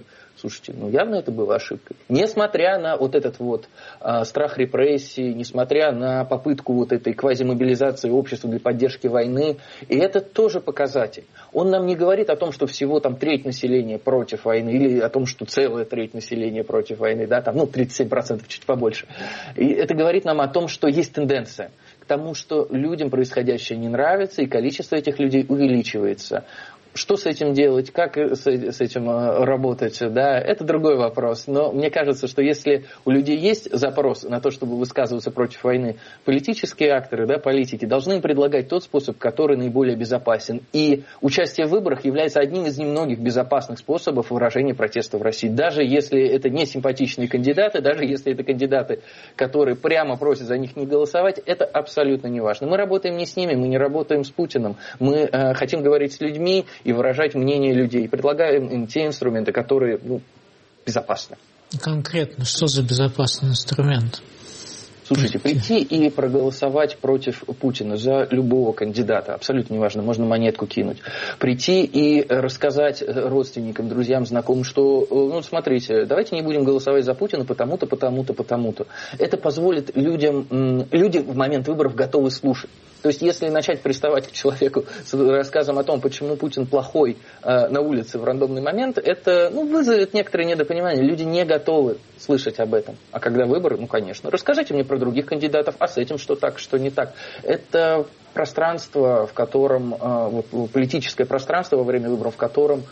Слушайте, явно это было ошибкой. Несмотря на вот этот вот страх репрессий, несмотря на попытку вот этой квазимобилизации общества для поддержки войны, и это тоже показатель. Он нам не говорит о том, что всего там треть населения против войны, или о том, что целая треть населения против войны, да, там, 37%, чуть побольше. И это говорит нам о том, что есть тенденция к тому, что людям происходящее не нравится, и количество этих людей увеличивается. Что с этим делать, как с этим работать, да, это другой вопрос. Но мне кажется, что если у людей есть запрос на то, чтобы высказываться против войны, политические акторы, да, политики должны им предлагать тот способ, который наиболее безопасен. И участие в выборах является одним из немногих безопасных способов выражения протеста в России. Даже если это не симпатичные кандидаты, даже если это кандидаты, которые прямо просят за них не голосовать, это абсолютно не важно. Мы работаем не с ними, мы не работаем с Путиным. Мы хотим говорить с людьми и выражать мнение людей. Предлагаем им те инструменты, которые безопасны. Конкретно, что за безопасный инструмент? Слушайте, прийти и проголосовать против Путина за любого кандидата, абсолютно неважно, можно монетку кинуть. Прийти и рассказать родственникам, друзьям, знакомым, что, смотрите, давайте не будем голосовать за Путина потому-то, потому-то, потому-то. Это позволит людям, люди в момент выборов готовы слушать. То есть, если начать приставать к человеку с рассказом о том, почему Путин плохой на улице в рандомный момент, это вызовет некоторое недопонимание. Люди не готовы слышать об этом. А когда выборы, конечно, расскажите мне про других кандидатов, а с этим что так, что не так. Это пространство, в котором, политическое пространство во время выборов, в котором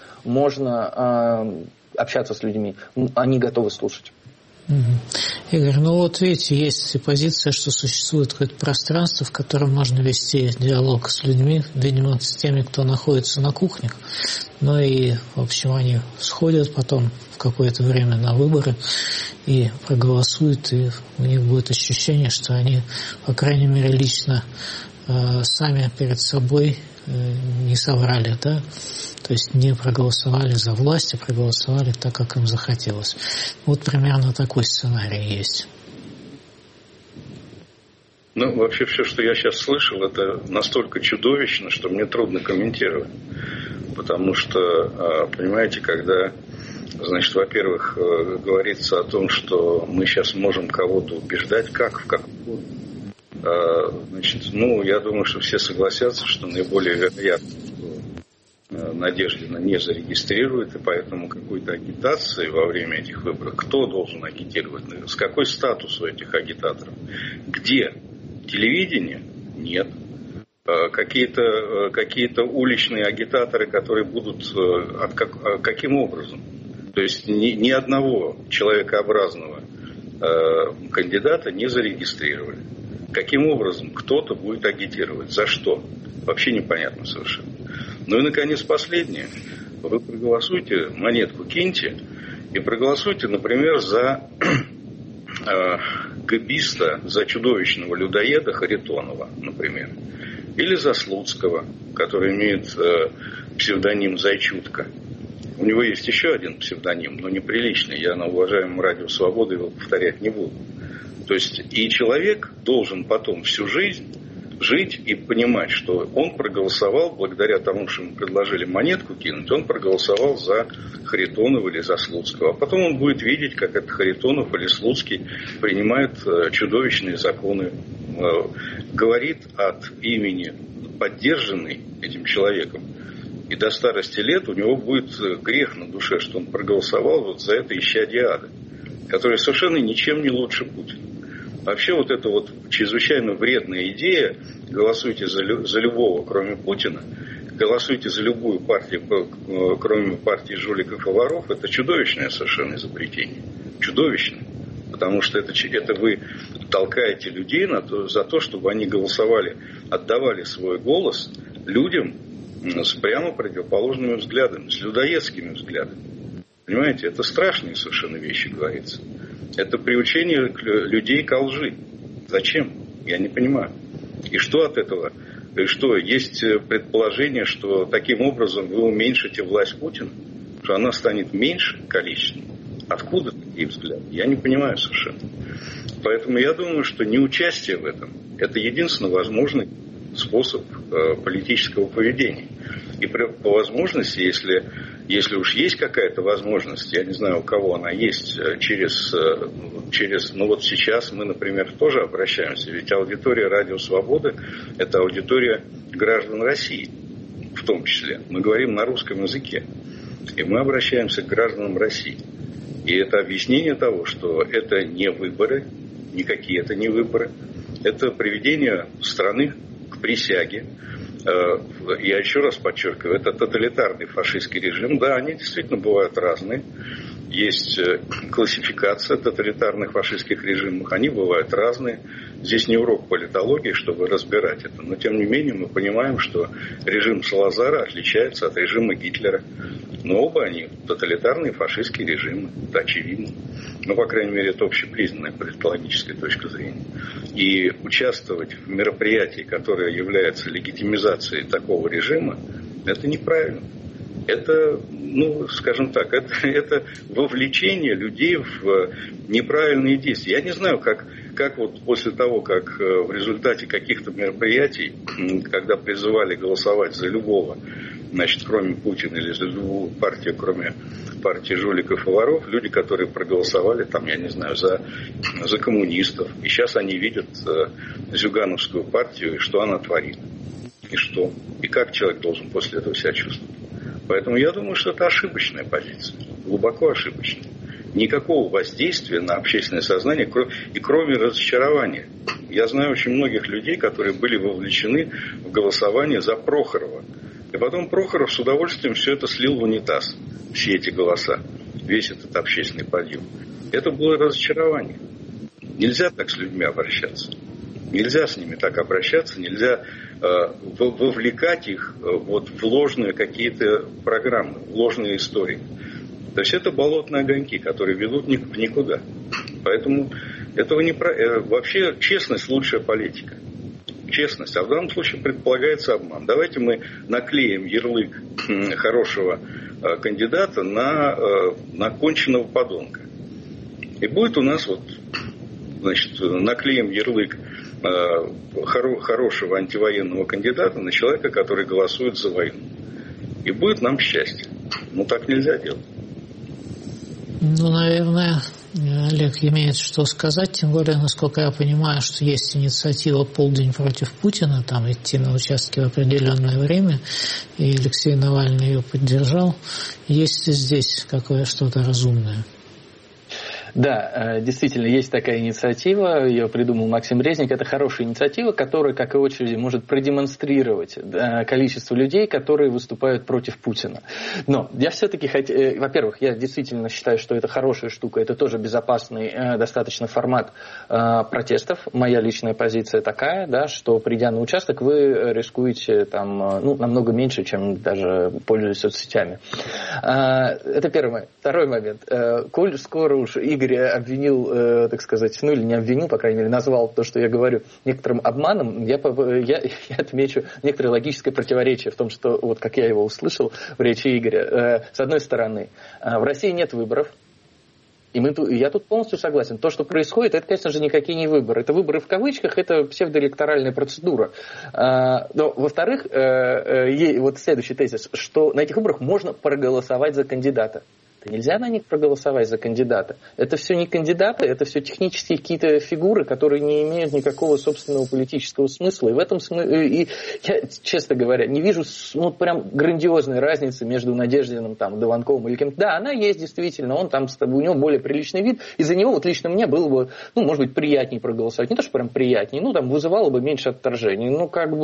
можно общаться с людьми. Они готовы слушать. Игорь, видите, есть позиция, что существует какое-то пространство, в котором можно вести диалог с людьми, видимо, с теми, кто находится на кухнях. И, в общем, они сходят потом в какое-то время на выборы и проголосуют, и у них будет ощущение, что они, по крайней мере, лично сами перед собой не соврали, да? То есть не проголосовали за власть, а проголосовали так, как им захотелось. Примерно такой сценарий есть. Вообще все, что я сейчас слышал, это настолько чудовищно, что мне трудно комментировать. Потому что, понимаете, когда, во-первых, говорится о том, что мы сейчас можем кого-то убеждать, в каком я думаю, что все согласятся, что наиболее вероятно, Надеждина не зарегистрирует, и поэтому какой-то агитации во время этих выборов, кто должен агитировать, с какой статус у этих агитаторов, где? Телевидение? Нет. Какие-то уличные агитаторы, которые будут, каким образом? То есть ни одного человекообразного кандидата не зарегистрировали. Каким образом кто-то будет агитировать? За что? Вообще непонятно совершенно. И, наконец, последнее. Вы проголосуйте, монетку киньте, и проголосуйте, например, за гэбиста, за чудовищного людоеда Харитонова, например. Или за Слуцкого, который имеет псевдоним Зайчутка. У него есть еще один псевдоним, но неприличный. Я на уважаемом радио «Свобода» его повторять не буду. То есть и человек должен потом всю жизнь жить и понимать, что он проголосовал, благодаря тому, что ему предложили монетку кинуть, он проголосовал за Харитонова или за Слуцкого. А потом он будет видеть, как этот Харитонов или Слуцкий принимает чудовищные законы, говорит от имени поддержанный этим человеком. И до старости лет у него будет грех на душе, что он проголосовал за это исчадие ада, которое совершенно ничем не лучше Путина. Вообще эта чрезвычайно вредная идея, голосуйте за любого, кроме Путина, голосуйте за любую партию, кроме партии жуликов и воров, это чудовищное совершенно изобретение. Чудовищное. Потому что это вы толкаете людей за то, чтобы они голосовали, отдавали свой голос людям с прямо противоположными взглядами, с людоедскими взглядами. Понимаете, это страшные совершенно вещи говорится. Это приучение людей к лжи. Зачем? Я не понимаю. И что от этого? И что, есть предположение, что таким образом вы уменьшите власть Путина? Что она станет меньше количественно? Откуда такие взгляды? Я не понимаю совершенно. Поэтому я думаю, что неучастие в этом – это единственно возможный способ политического поведения. И по возможности, если Если уж есть какая-то возможность, я не знаю, у кого она есть, через ну вот сейчас мы, например, тоже обращаемся, ведь аудитория Радио Свободы – это аудитория граждан России, в том числе. Мы говорим на русском языке, и мы обращаемся к гражданам России. И это объяснение того, что это не выборы, никакие это не выборы, это приведение страны к присяге. Я еще раз подчеркиваю, это тоталитарный фашистский режим. Да, они действительно бывают разные. Есть классификация тоталитарных фашистских режимов. Они бывают разные. Здесь не урок политологии, чтобы разбирать это. Но, тем не менее, мы понимаем, что режим Салазара отличается от режима Гитлера. Но оба они тоталитарные фашистские режимы. Это очевидно. Ну, по крайней мере, это общепризнанная политологическая точка зрения. И участвовать в мероприятии, которое является легитимизацией такого режима, это неправильно. Это, ну, скажем так, это вовлечение людей в неправильные действия. Я не знаю, как вот после того, как в результате каких-то мероприятий, когда призывали голосовать за любого, значит, кроме Путина, или за любую партию, кроме партии жуликов и воров, люди, которые проголосовали, там, я не знаю, за коммунистов. И сейчас они видят Зюгановскую партию, и что она творит. И что? И как человек должен после этого себя чувствовать? Поэтому я думаю, что это ошибочная позиция. Глубоко ошибочная. Никакого воздействия на общественное сознание, и кроме разочарования. Я знаю очень многих людей, которые были вовлечены в голосование за Прохорова. И потом Прохоров с удовольствием все это слил в унитаз. Все эти голоса. Весь этот общественный подъем. Это было разочарование. Нельзя так с людьми обращаться. Нельзя с ними так обращаться. Нельзя вовлекать их вот в ложные какие-то программы, в ложные истории. То есть это болотные огоньки, которые ведут в никуда. Поэтому этого вообще честность лучшая политика. Честность. А в данном случае предполагается обман. Давайте мы наклеим ярлык хорошего кандидата на конченного подонка. И будет у нас вот, значит, наклеим ярлык хорошего антивоенного кандидата на человека, который голосует за войну. И будет нам счастье. Ну, так нельзя делать. Ну, наверное, Олег имеет что сказать, тем более, насколько я понимаю, что есть инициатива «Полдень против Путина», там идти на участки в определенное время, и Алексей Навальный ее поддержал. Есть ли здесь какое что-то разумное? Да, действительно, есть такая инициатива, ее придумал Максим Резник. Это хорошая инициатива, которая, как и очереди, может продемонстрировать количество людей, которые выступают против Путина. Но я все-таки во-первых, я действительно считаю, что это хорошая штука, это тоже безопасный достаточно формат протестов. Моя личная позиция такая, да, что придя на участок, вы рискуете там, намного меньше, чем даже пользуясь соцсетями. Это первый. Второй момент. Коль скоро уж Игорь обвинил, так сказать, или не обвинил, по крайней мере, назвал то, что я говорю, некоторым обманом, я отмечу некоторое логическое противоречие в том, что, вот как я его услышал в речи Игоря. С одной стороны, в России нет выборов, и я тут полностью согласен. То, что происходит, это, конечно же, никакие не выборы. Это выборы в кавычках, это псевдоэлекторальная процедура. Но, во-вторых, вот следующий тезис, что на этих выборах можно проголосовать за кандидата. Нельзя на них проголосовать за кандидата. Это все не кандидаты, это все технические какие-то фигуры, которые не имеют никакого собственного политического смысла. И в этом смысле, я, честно говоря, не вижу прям грандиозной разницы между Надеждиным, Дованковым или кем-то. Да, она есть действительно, у него более приличный вид, и за него вот лично мне было бы, может быть, приятнее проголосовать. Не то, что прям приятнее, вызывало бы меньше отторжений.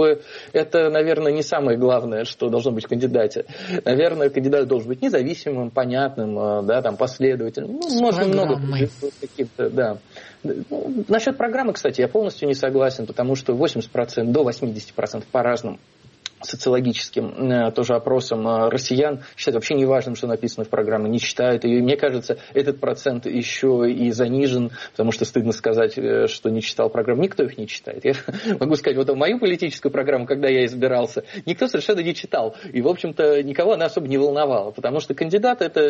Это, наверное, не самое главное, что должно быть в кандидате. Наверное, кандидат должен быть независимым, понятным, последовательным. Можно много каких-то, да. Насчет программы, кстати, я полностью не согласен, потому что 80% до 80% по разным социологическим тоже опросам россиян считают вообще неважным, что написано в программе, не читают ее. И мне кажется, этот процент еще и занижен, потому что стыдно сказать, что не читал программу. Никто их не читает. Я могу сказать, вот мою политическую программу, когда я избирался, никто совершенно не читал. И, в общем-то, никого она особо не волновала, потому что кандидат – это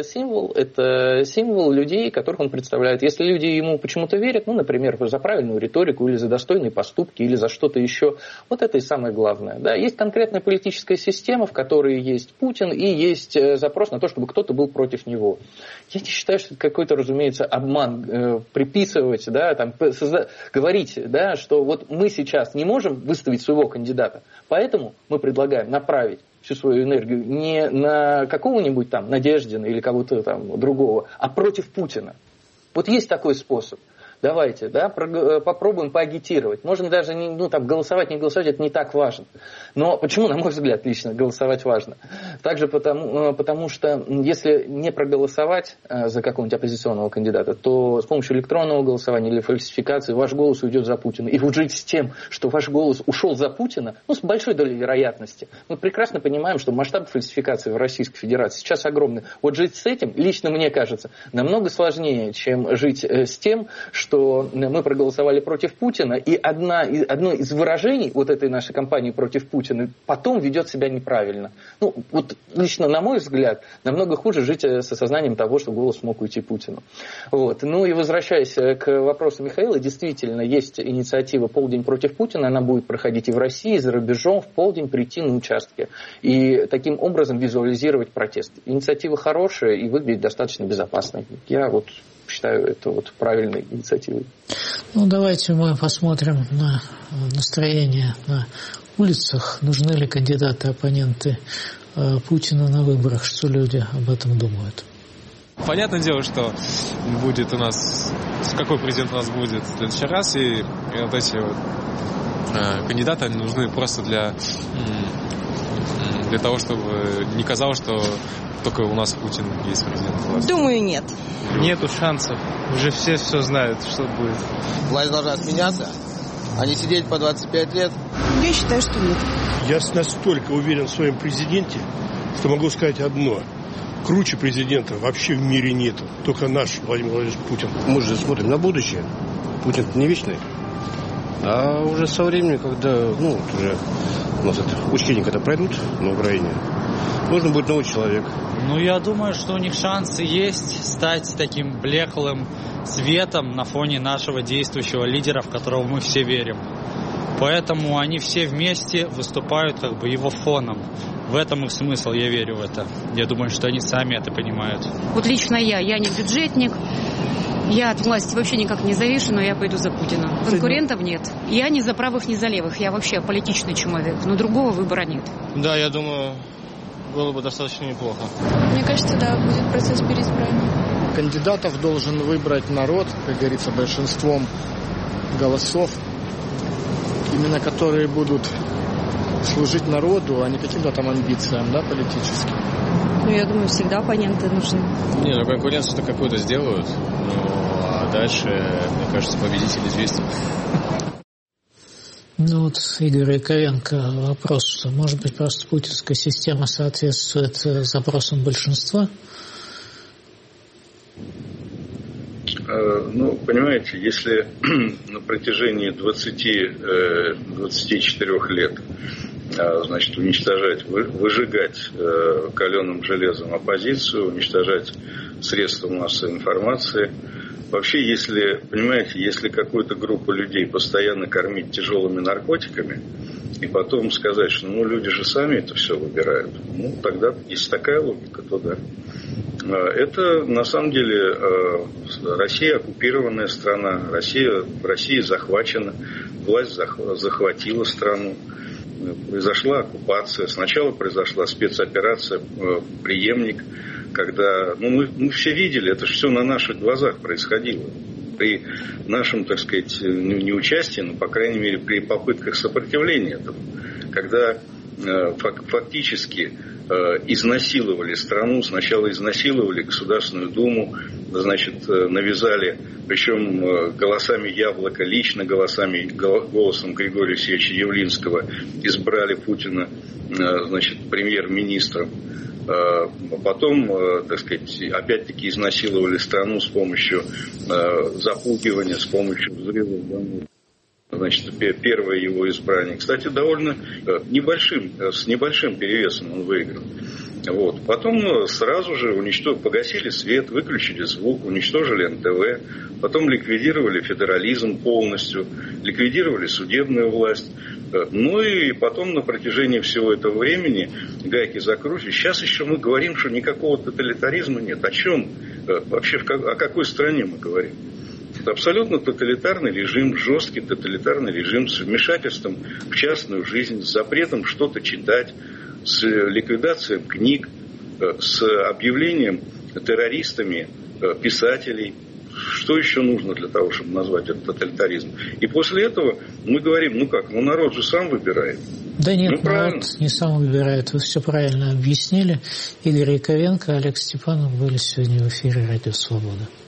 символ людей, которых он представляет. Если люди ему почему-то верят, например, за правильную риторику, или за достойные поступки, или за что-то еще, вот это и самое главное. Да, есть конкретная прекрасная политическая система, в которой есть Путин и есть запрос на то, чтобы кто-то был против него. Я не считаю, что это какой-то, разумеется, обман приписывать, да, там, говорить, да, что вот мы сейчас не можем выставить своего кандидата, поэтому мы предлагаем направить всю свою энергию не на какого-нибудь там Надеждина или кого-то там другого, а против Путина. Вот есть такой способ. Давайте, да, попробуем поагитировать. Можно даже голосовать, не голосовать, это не так важно. Но почему, на мой взгляд, лично голосовать важно? Также потому что если не проголосовать за какого-нибудь оппозиционного кандидата, то с помощью электронного голосования или фальсификации ваш голос уйдет за Путина. И вот жить с тем, что ваш голос ушел за Путина, с большой долей вероятности. Мы прекрасно понимаем, что масштаб фальсификации в Российской Федерации сейчас огромный. Вот жить с этим, лично мне кажется, намного сложнее, чем жить с тем, что мы проголосовали против Путина, и одно из выражений вот этой нашей кампании против Путина потом ведет себя неправильно. Вот лично, на мой взгляд, намного хуже жить с осознанием того, что голос мог уйти Путину. Вот. И возвращаясь к вопросу Михаила, действительно, есть инициатива «Полдень против Путина», она будет проходить и в России, и за рубежом, в полдень прийти на участки. И таким образом визуализировать протест. Инициатива хорошая и выглядит достаточно безопасной. Я считаю это правильной инициативой. Давайте мы посмотрим на настроение на улицах. Нужны ли кандидаты-оппоненты Путина на выборах? Что люди об этом думают? Понятное дело, что будет у нас, какой президент у нас будет в следующий раз, и вот эти кандидаты они нужны просто для того, чтобы не казалось, что только у нас Путин есть президент власти. Думаю, нет. Нету шансов. Уже все знают, что будет. Власть должна сменяться, а не сидеть по 25 лет. Я считаю, что нет. Я настолько уверен в своем президенте, что могу сказать одно. Круче президента вообще в мире нету. Только наш Владимир Владимирович Путин. Мы же смотрим на будущее. Путин не вечный. А уже со временем, когда уже у нас учения когда пройдут на Украине, нужно будет новый человек. Я думаю, что у них шансы есть стать таким блеклым светом на фоне нашего действующего лидера, в которого мы все верим. Поэтому они все вместе выступают его фоном. В этом их смысл, я верю в это. Я думаю, что они сами это понимают. Вот лично я не бюджетник. Я от власти вообще никак не завишу, но я пойду за Путина. Конкурентов нет. Я не за правых, не за левых. Я вообще политичный человек. Но другого выбора нет. Да, я думаю, было бы достаточно неплохо. Мне кажется, да, будет процесс переизбрания. Кандидатов должен выбрать народ, как говорится, большинством голосов. Именно которые будут служить народу, а не каким-то там амбициям, да, политическим. Я думаю, всегда оппоненты нужны. Конкуренцию-то какую-то сделают. А дальше, мне кажется, победитель известен. Игорь Яковенко, вопрос, что, может быть, просто путинская система соответствует запросам большинства? Понимаете, если на протяжении 24 лет уничтожать, выжигать каленым железом оппозицию, уничтожать средства массовой информации. Вообще, если какую-то группу людей постоянно кормить тяжелыми наркотиками, и потом сказать, что люди же сами это все выбирают, тогда, если такая логика, то да. Это, на самом деле, Россия оккупированная страна, в России захвачена, власть захватила страну. Произошла оккупация. Сначала произошла спецоперация «Преемник», когда, мы все видели, это же все на наших глазах происходило. При нашем, так сказать, не участии, но, по крайней мере, при попытках сопротивления этому, когда фактически изнасиловали страну, сначала изнасиловали Государственную Думу, навязали, причем голосами Яблока, лично голосом Григория Алексеевича Явлинского избрали Путина, премьер-министром. Потом, опять-таки изнасиловали страну с помощью запугивания, с помощью взрывов домов. Первое его избрание. Кстати, довольно с небольшим перевесом он выиграл. Потом сразу же погасили свет, выключили звук, уничтожили НТВ, потом ликвидировали федерализм полностью, ликвидировали судебную власть. Ну и потом на протяжении всего этого времени гайки закручивают. Сейчас еще мы говорим, что никакого тоталитаризма нет. О чем? Вообще о какой стране мы говорим? Это абсолютно тоталитарный режим, жесткий тоталитарный режим с вмешательством в частную жизнь, с запретом что-то читать, с ликвидацией книг, с объявлением террористами писателей. Что еще нужно для того, чтобы назвать это тоталитаризм? И после этого мы говорим, народ же сам выбирает. Да нет, народ не сам выбирает. Вы все правильно объяснили. Игорь Яковенко, Олег Степанов были сегодня в эфире «Радио Свобода».